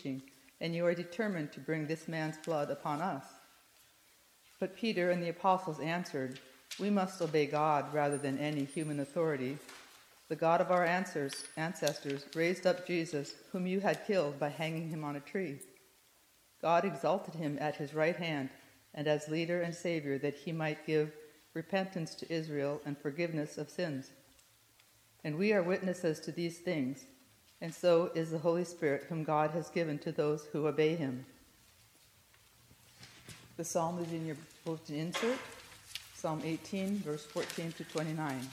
teaching, and you are determined to bring this man's blood upon us." But Peter and the apostles answered, "We must obey God rather than any human authority. The God of our ancestors raised up Jesus, whom you had killed by hanging him on a tree. God exalted him at his right hand, and as leader and savior, that he might give repentance to Israel and forgiveness of sins. And we are witnesses to these things, and so is the Holy Spirit, whom God has given to those who obey him." The psalm is in your bulletin insert, Psalm 18, verse 14 to 29.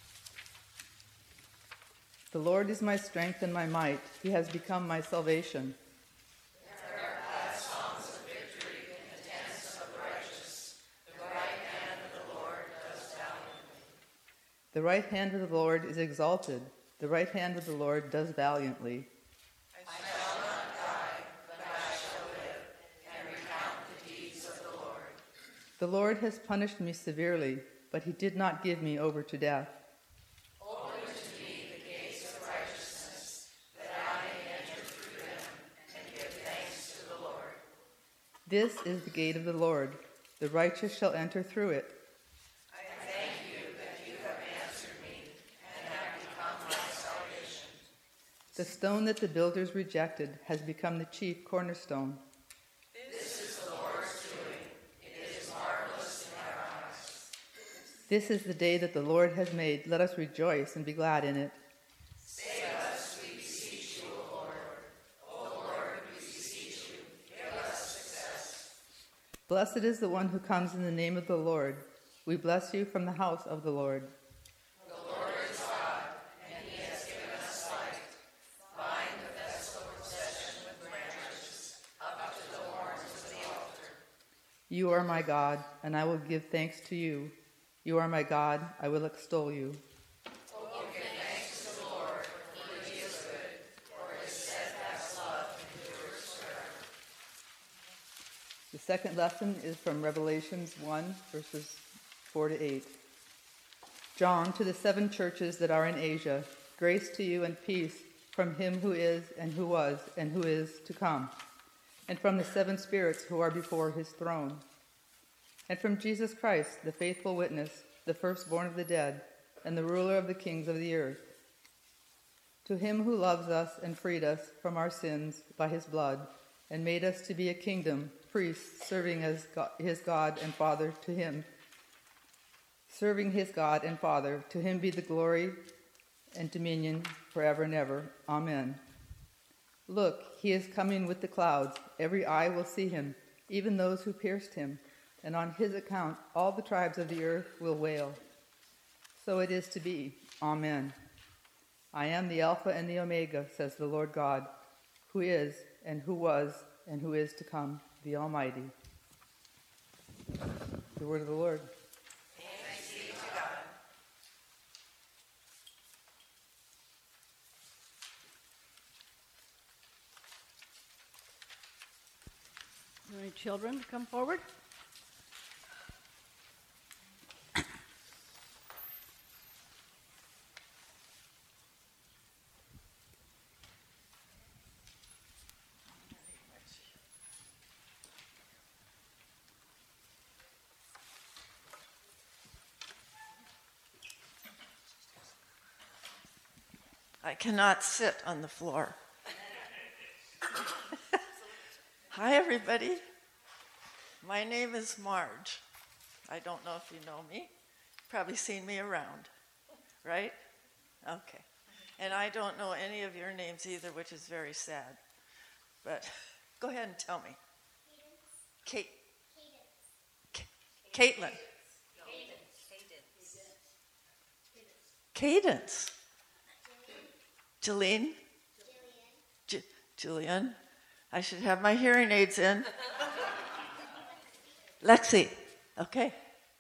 "The Lord is my strength and my might. He has become my salvation. There are glad songs of victory in the tents of the righteous. The right hand of the Lord does valiantly." The right hand of the Lord is exalted. The right hand of the Lord does valiantly. I shall not die, but I shall live, and recount the deeds of the Lord. The Lord has punished me severely, but he did not give me over to death. Open to me the gates of righteousness, that I may enter through them and give thanks to the Lord. This is the gate of the Lord. The righteous shall enter through it. I thank you that you have answered me and have become my salvation. The stone that the builders rejected has become the chief cornerstone. This is the Lord's doing. It is marvelous in our eyes. This is the day that the Lord has made. Let us rejoice and be glad in it. Save us, we beseech you, O Lord. O Lord, we beseech you, give us success. Blessed is the one who comes in the name of the Lord. We bless you from the house of the Lord. The Lord is God, and he has given us light. Bind the festal procession with branches up to the horns of the altar. You are my God, and I will give thanks to you. You are my God, I will extol you. Oh, give thanks to the Lord, for he is good, for his steadfast love endures forever. The second lesson is from Revelations 1, verses 4 to 8. John, to the 7 churches that are in Asia, grace to you and peace from him who is, and who was, and who is to come, and from the 7 spirits who are before his throne, and from Jesus Christ, the faithful witness, the firstborn of the dead, and the ruler of the kings of the earth. To him who loves us and freed us from our sins by his blood, and made us to be a kingdom, priests, serving as his God and Father, to him be the glory and dominion forever and ever. Amen. Look, he is coming with the clouds. Every eye will see him, even those who pierced him, and on his account all the tribes of the earth will wail. So it is to be. Amen. I am the Alpha and the Omega, says the Lord God, who is, and who was, and who is to come, the Almighty. The word of the Lord. Thanks be to God. All right, children, come forward. I cannot sit on the floor. Hi, everybody. My name is Marge. I don't know if you know me. Probably seen me around, right? Okay. And I don't know any of your names either, which is very sad. But go ahead and tell me. Caitlin. Cadence. Jillian. Jillian. I should have my hearing aids in. Lexi. Okay.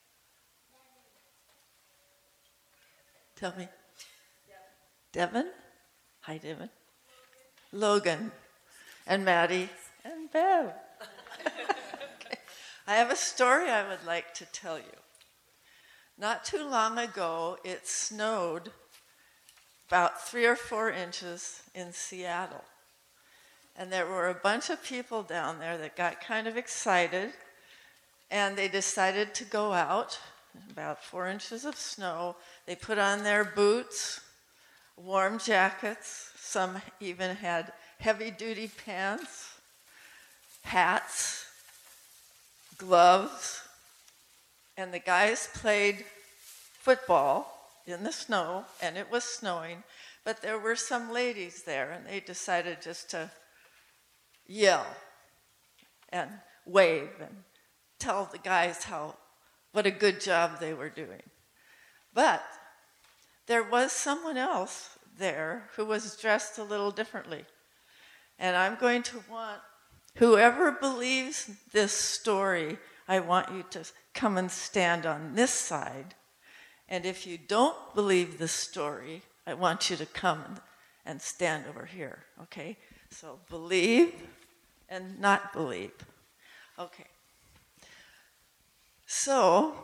Tell me. Devin. Hi, Devin. Logan. And Maddie. And Bev. Okay. I have a story I would like to tell you. Not too long ago, it snowed about 3 or 4 inches in Seattle. And there were a bunch of people down there that got kind of excited, and they decided to go out, about 4 inches of snow. They put on their boots, warm jackets, some even had heavy-duty pants, hats, gloves, and the guys played football in the snow, and it was snowing, but there were some ladies there, and they decided just to yell and wave and tell the guys what a good job they were doing. But there was someone else there who was dressed a little differently. And I'm going to want whoever believes this story, I want you to come and stand on this side. And if you don't believe the story, I want you to come and stand over here, okay? So believe and not believe. Okay. So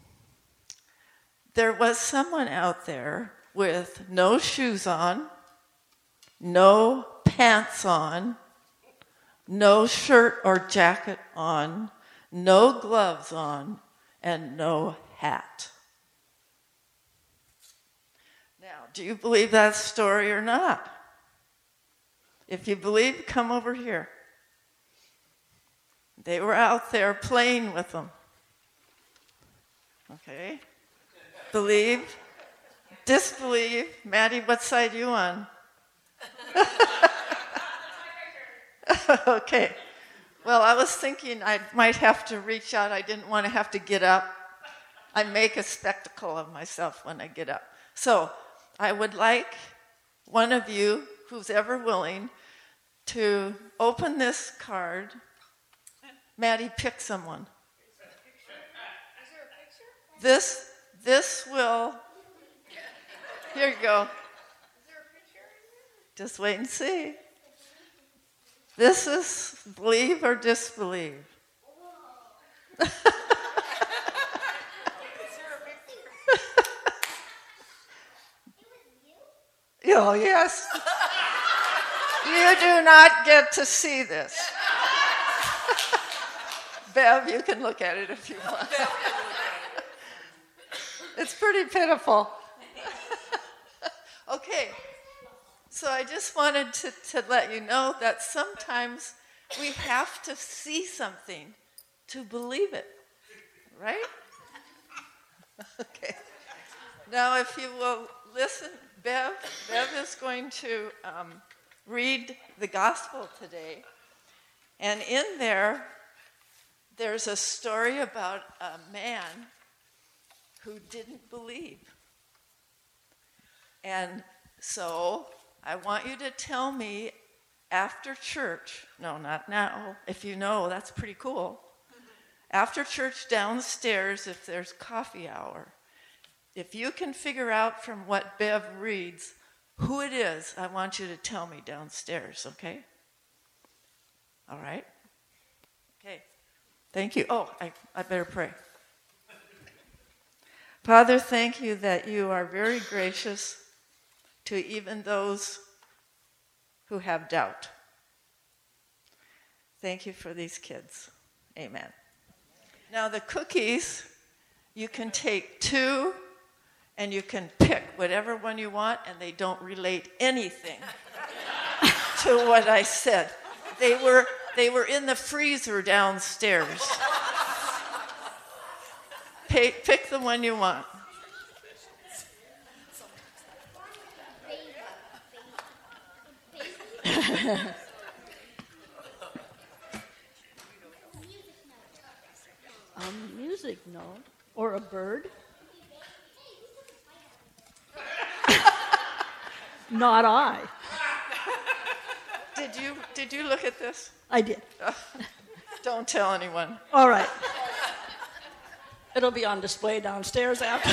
there was someone out there with no shoes on, no pants on, no shirt or jacket on, no gloves on, and no hat. Now, do you believe that story or not? If you believe, come over here. They were out there playing with them. Okay? Believe, disbelieve. Maddie, what side are you on? Okay. Well, I was thinking I might have to reach out. I didn't want to have to get up. I make a spectacle of myself when I get up. So I would like one of you, who's ever willing, to open this card. Maddie, pick someone. This will. Here you go. Just wait and see. This is believe or disbelieve. Oh, yes. You do not get to see this. Bev, you can look at it if you want. It's pretty pitiful. Okay. So I just wanted to let you know that sometimes we have to see something to believe it, right? Okay. Now, if you will listen, Bev is going to read the gospel today. And in there's a story about a man who didn't believe. And so I want you to tell me after church, no, not now, if you know, that's pretty cool. After church downstairs, if there's coffee hour, if you can figure out from what Bev reads who it is, I want you to tell me downstairs, okay? All right? Okay. Thank you. Oh, I better pray. Father, thank you that you are very gracious to even those who have doubt. Thank you for these kids. Amen. Now the cookies, you can take 2 and you can pick whatever one you want, and they don't relate anything to what I said. They were in the freezer downstairs. Pick the one you want. A music note or a bird? Not I. Did you look at this? I did. Don't tell anyone. All right. It'll be on display downstairs after.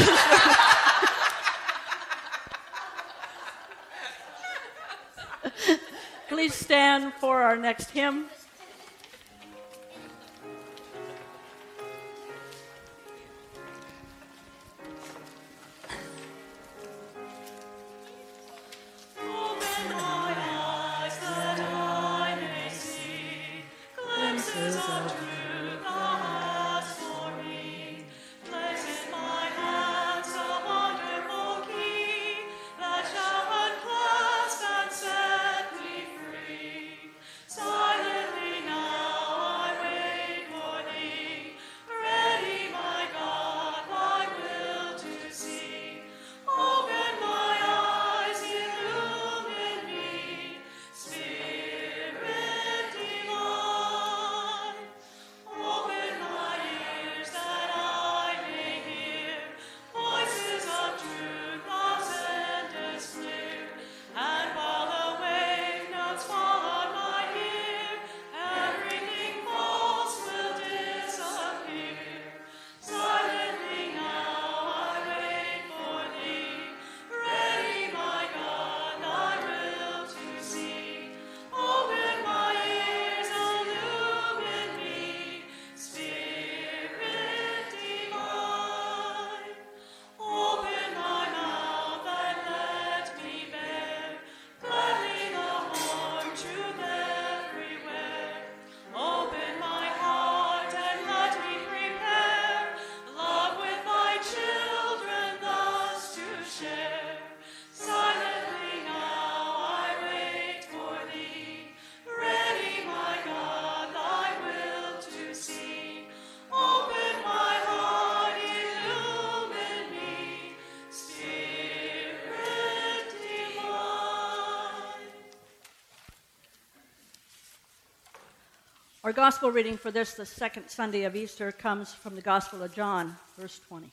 Please stand for our next hymn. Open my eyes that I may voices of truth thou hast for me. Place in my hands a wonderful key that shall unclasp and set me free. Silently now I wait for thee, ready, my God, thy will to see. Open my eyes, illumine me, Spirit divine. Open my ears that I may hear voices of truth thou sendest clear. And while the wave notes fall on my ear, everything false will disappear. Silently now I wait for thee, ready, my God, thy will to see. Open my ears, illumine me, Spirit divine. Open my mouth and let me bear gladly the warm truth everywhere. Open my heart and let me prepare love with my children thus to share. Silently now I wait for thee, ready, my God, thy will to see. Open my heart, illumine me, Spirit divine. Our gospel reading for this, the second Sunday of Easter, comes from the Gospel of John, verse 20.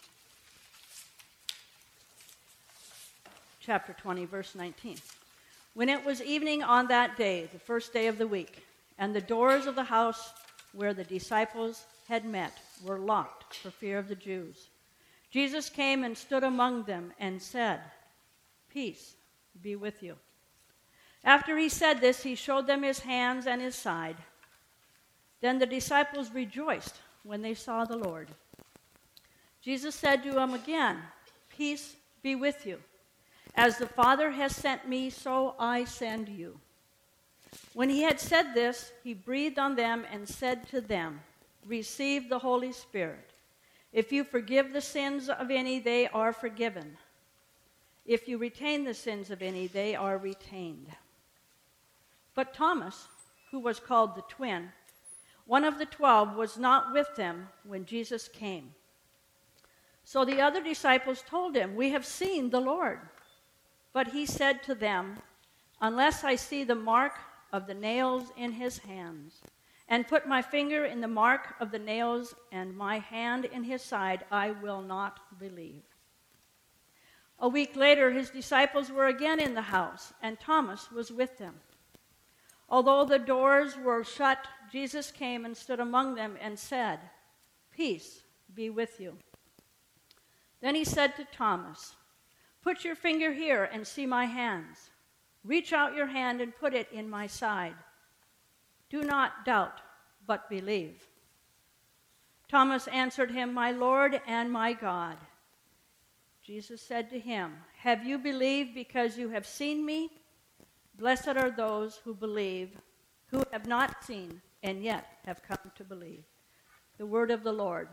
Chapter 20, verse 19. When it was evening on that day, the first day of the week, and the doors of the house where the disciples had met were locked for fear of the Jews, Jesus came and stood among them and said, "Peace be with you." After he said this, he showed them his hands and his side. Then the disciples rejoiced when they saw the Lord. Jesus said to them again, "Peace be with you. As the Father has sent me, so I send you." When he had said this, he breathed on them and said to them, "Receive the Holy Spirit. If you forgive the sins of any, they are forgiven. If you retain the sins of any, they are retained." But Thomas, who was called the twin, one of the 12, was not with them when Jesus came. So the other disciples told him, "We have seen the Lord." But he said to them, "Unless I see the mark of the nails in his hands, and put my finger in the mark of the nails and my hand in his side, I will not believe." A week later, his disciples were again in the house, and Thomas was with them. Although the doors were shut, Jesus came and stood among them and said, "Peace be with you." Then he said to Thomas, "Put your finger here and see my hands. Reach out your hand and put it in my side. Do not doubt, but believe." Thomas answered him, "My Lord and my God." Jesus said to him, "Have you believed because you have seen me? Blessed are those who believe, who have not seen and yet have come to believe." The word of the Lord.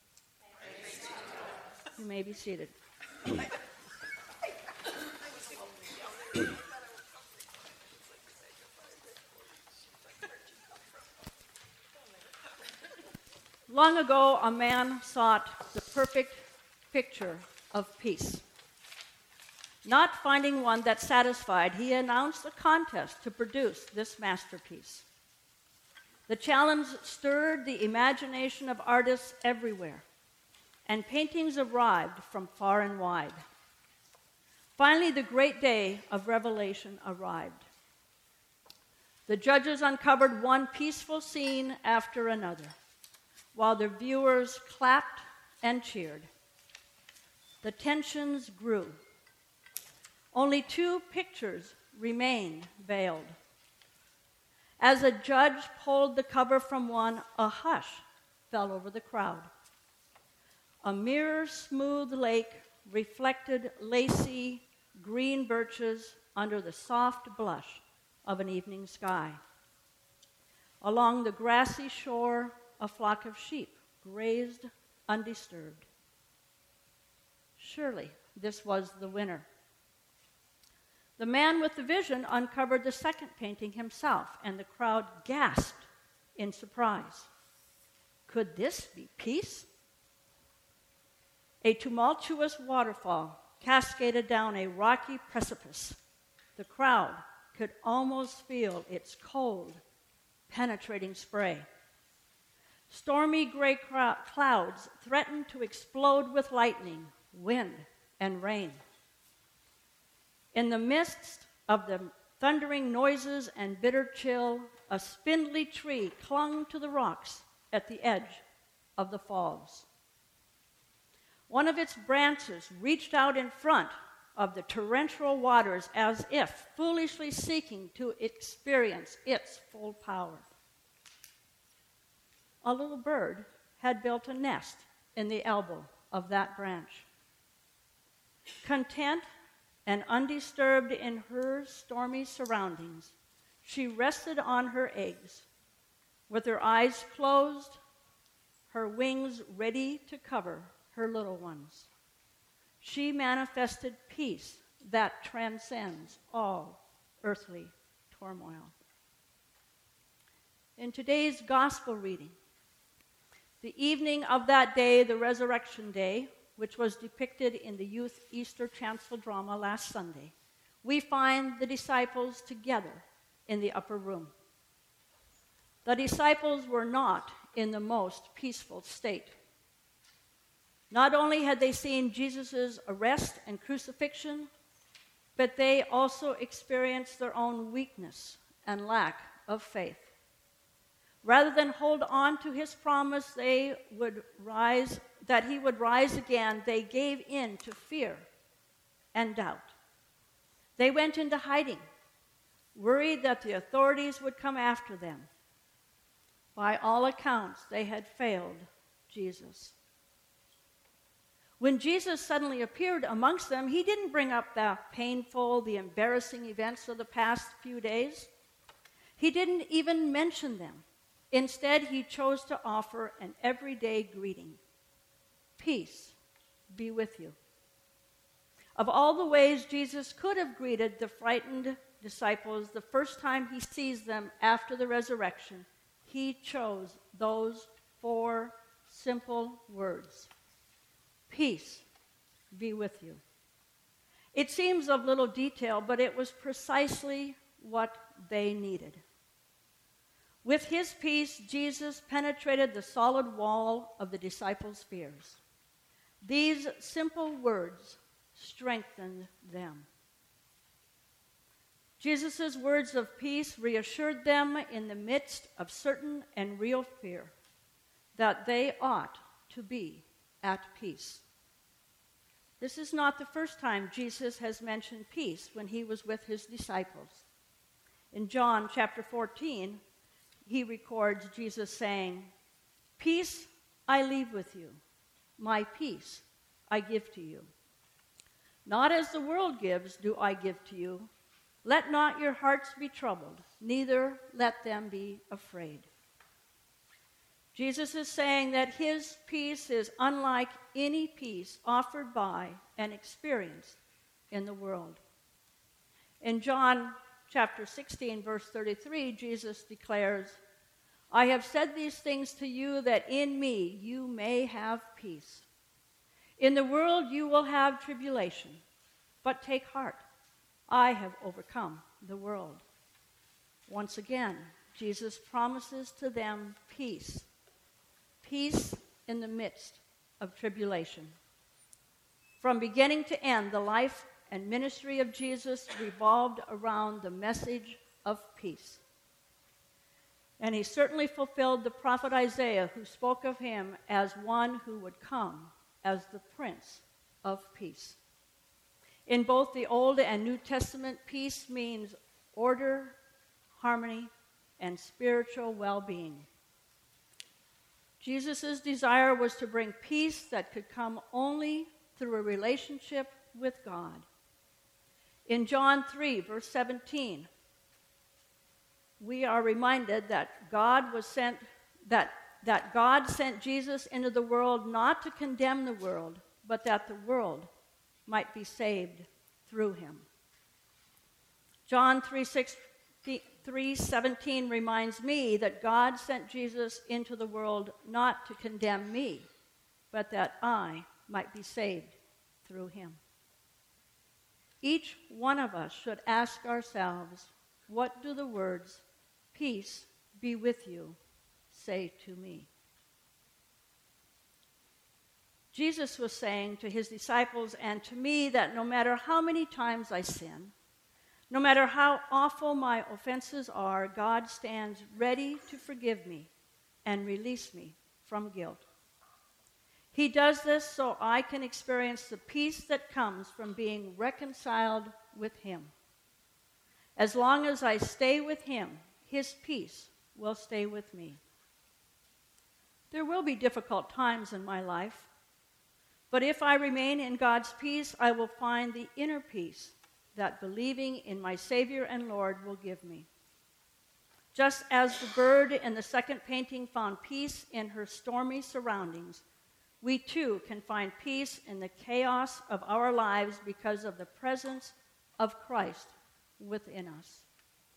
You may be seated. Long ago, a man sought the perfect picture of peace. Not finding one that satisfied, he announced a contest to produce this masterpiece. The challenge stirred the imagination of artists everywhere, and paintings arrived from far and wide. Finally, the great day of revelation arrived. The judges uncovered one peaceful scene after another, while the viewers clapped and cheered. The tensions grew. Only 2 pictures remained veiled. As a judge pulled the cover from one, a hush fell over the crowd. A mirror-smooth lake reflected lacy green birches under the soft blush of an evening sky. Along the grassy shore, a flock of sheep grazed undisturbed. Surely this was the winner. The man with the vision uncovered the second painting himself, and the crowd gasped in surprise. Could this be peace? A tumultuous waterfall cascaded down a rocky precipice. The crowd could almost feel its cold, penetrating spray. Stormy gray clouds threatened to explode with lightning, wind, and rain. In the midst of the thundering noises and bitter chill, a spindly tree clung to the rocks at the edge of the falls. One of its branches reached out in front of the torrential waters as if foolishly seeking to experience its full power. A little bird had built a nest in the elbow of that branch. Content and undisturbed in her stormy surroundings, she rested on her eggs, with her eyes closed, her wings ready to cover her little ones. She manifested peace that transcends all earthly turmoil. In today's gospel reading, the evening of that day, the Resurrection Day, which was depicted in the youth Easter chancel drama last Sunday, we find the disciples together in the upper room. The disciples were not in the most peaceful state. Not only had they seen Jesus' arrest and crucifixion, but they also experienced their own weakness and lack of faith. Rather than hold on to his promise that he would rise again, they gave in to fear and doubt. They went into hiding, worried that the authorities would come after them. By all accounts, they had failed Jesus. When Jesus suddenly appeared amongst them, he didn't bring up the painful, the embarrassing events of the past few days. He didn't even mention them. Instead, he chose to offer an everyday greeting. Peace be with you. Of all the ways Jesus could have greeted the frightened disciples the first time he sees them after the resurrection, he chose those 4 simple words. Peace be with you. It seems of little detail, but it was precisely what they needed. With his peace, Jesus penetrated the solid wall of the disciples' fears. These simple words strengthened them. Jesus' words of peace reassured them in the midst of certain and real fear that they ought to be at peace. This is not the first time Jesus has mentioned peace when he was with his disciples. In John chapter 14, he records Jesus saying, "Peace I leave with you, my peace I give to you. Not as the world gives do I give to you. Let not your hearts be troubled, neither let them be afraid." Jesus is saying that his peace is unlike any peace offered by and experienced in the world. In John chapter 16, verse 33, Jesus declares, "I have said these things to you that in me you may have peace. In the world you will have tribulation, but take heart. I have overcome the world." Once again, Jesus promises to them peace. Peace in the midst of tribulation. From beginning to end, the life and ministry of Jesus revolved around the message of peace. And he certainly fulfilled the prophet Isaiah, who spoke of him as one who would come as the Prince of Peace. In both the Old and New Testament, peace means order, harmony, and spiritual well-being. Jesus' desire was to bring peace that could come only through a relationship with God. In John 3, verse 17, we are reminded that God sent Jesus into the world not to condemn the world, but that the world might be saved through him. John 3:17 reminds me that God sent Jesus into the world not to condemn me, but that I might be saved through him. Each one of us should ask ourselves, what do the words, "Peace be with you," say to me? Jesus was saying to his disciples and to me that no matter how many times I sin, no matter how awful my offenses are, God stands ready to forgive me and release me from guilt. He does this so I can experience the peace that comes from being reconciled with him. As long as I stay with him, his peace will stay with me. There will be difficult times in my life, but if I remain in God's peace, I will find the inner peace that believing in my Savior and Lord will give me. Just as the bird in the second painting found peace in her stormy surroundings, we too can find peace in the chaos of our lives because of the presence of Christ within us.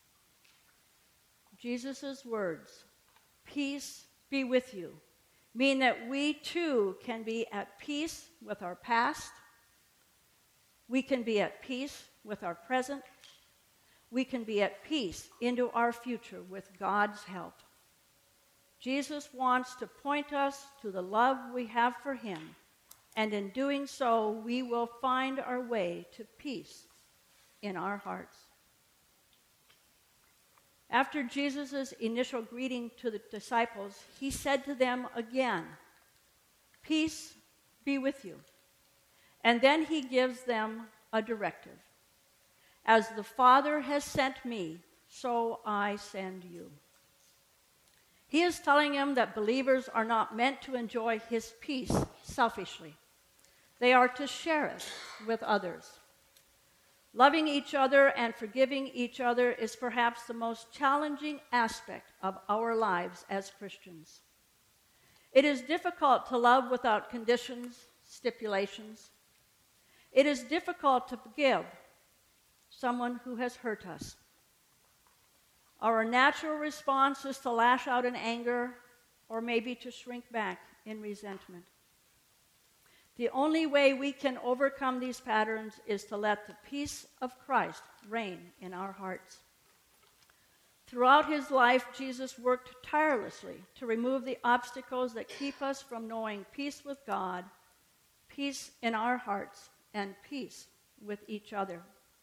Jesus' words, "Peace be with you," mean that we too can be at peace with our past. We can be at peace with our present. We can be at peace into our future with God's help. Jesus wants to point us to the love we have for him, and in doing so, we will find our way to peace in our hearts. After Jesus' initial greeting to the disciples, he said to them again, "Peace be with you." And then he gives them a directive. "As the Father has sent me, so I send you." He is telling them that believers are not meant to enjoy his peace selfishly. They are to share it with others. Loving each other and forgiving each other is perhaps the most challenging aspect of our lives as Christians. It is difficult to love without conditions, stipulations. It is difficult to forgive someone who has hurt us. Our natural response is to lash out in anger or maybe to shrink back in resentment. The only way we can overcome these patterns is to let the peace of Christ reign in our hearts. Throughout his life, Jesus worked tirelessly to remove the obstacles that keep us from knowing peace with God, peace in our hearts, and peace with each other.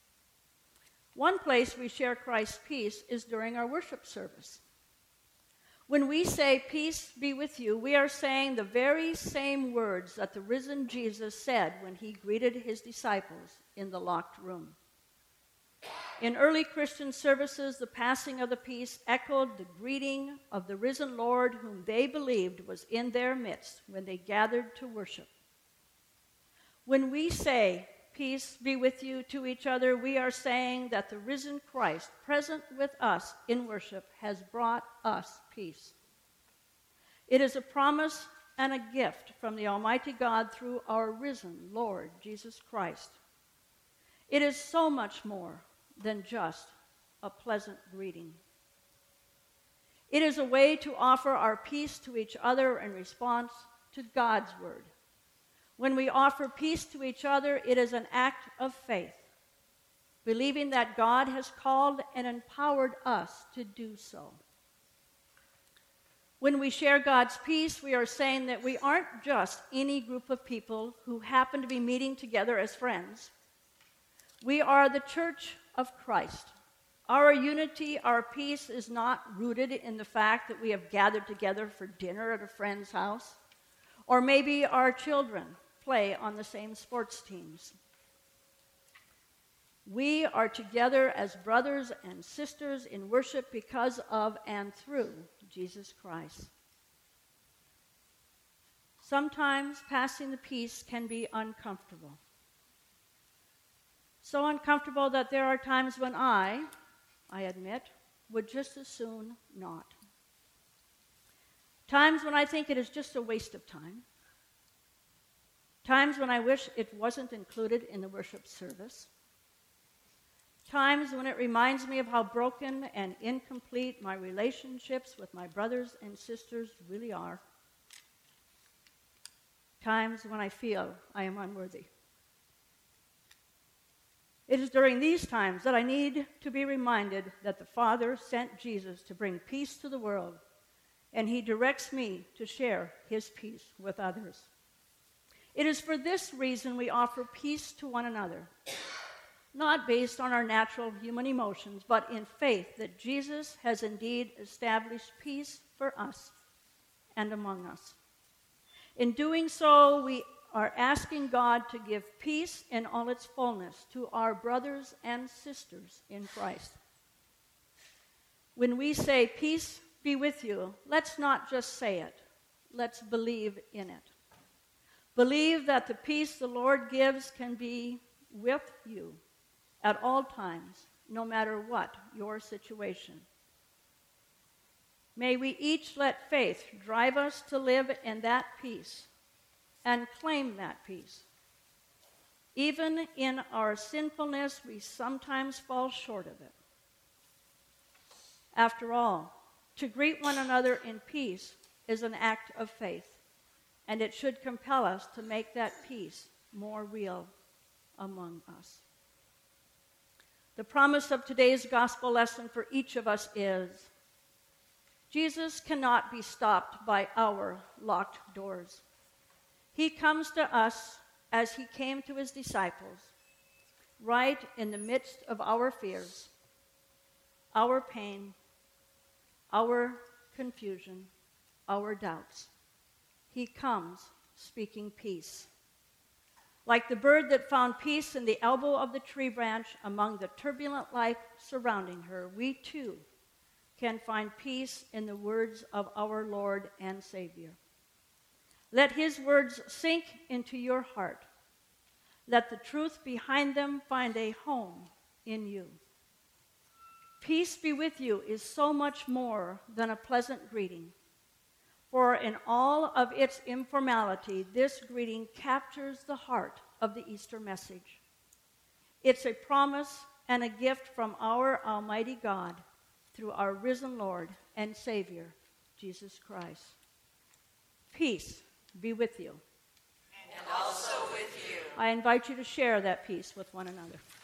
One place we share Christ's peace is during our worship service. When we say, "Peace be with you," we are saying the very same words that the risen Jesus said when he greeted his disciples in the locked room. In early Christian services, the passing of the peace echoed the greeting of the risen Lord whom they believed was in their midst when they gathered to worship. When we say, "Peace be with you" to each other, we are saying that the risen Christ, present with us in worship, has brought us peace. It is a promise and a gift from the Almighty God through our risen Lord Jesus Christ. It is so much more than just a pleasant greeting. It is a way to offer our peace to each other in response to God's word. When we offer peace to each other, it is an act of faith, believing that God has called and empowered us to do so. When we share God's peace, we are saying that we aren't just any group of people who happen to be meeting together as friends. We are the church of Christ. Our unity, our peace is not rooted in the fact that we have gathered together for dinner at a friend's house, or maybe our children play on the same sports teams. We are together as brothers and sisters in worship because of and through Jesus Christ. Sometimes passing the peace can be uncomfortable. So uncomfortable that there are times when I admit, would just as soon not. Times when I think it is just a waste of time. Times when I wish it wasn't included in the worship service. Times when it reminds me of how broken and incomplete my relationships with my brothers and sisters really are. Times when I feel I am unworthy. It is during these times that I need to be reminded that the Father sent Jesus to bring peace to the world, and he directs me to share his peace with others. It is for this reason we offer peace to one another, not based on our natural human emotions, but in faith that Jesus has indeed established peace for us and among us. In doing so, we are asking God to give peace in all its fullness to our brothers and sisters in Christ. When we say, "Peace be with you," let's not just say it. Let's believe in it. Believe that the peace the Lord gives can be with you at all times, no matter what your situation. May we each let faith drive us to live in that peace and claim that peace. Even in our sinfulness, we sometimes fall short of it. After all, to greet one another in peace is an act of faith, and it should compel us to make that peace more real among us. The promise of today's gospel lesson for each of us is, Jesus cannot be stopped by our locked doors. He comes to us as he came to his disciples, right in the midst of our fears, our pain, our confusion, our doubts. He comes speaking peace. Like the bird that found peace in the elbow of the tree branch among the turbulent life surrounding her, we too can find peace in the words of our Lord and Savior. Let his words sink into your heart. Let the truth behind them find a home in you. Peace be with you is so much more than a pleasant greeting. For in all of its informality, this greeting captures the heart of the Easter message. It's a promise and a gift from our Almighty God through our risen Lord and Savior, Jesus Christ. Peace be with you. And also with you. I invite you to share that peace with one another.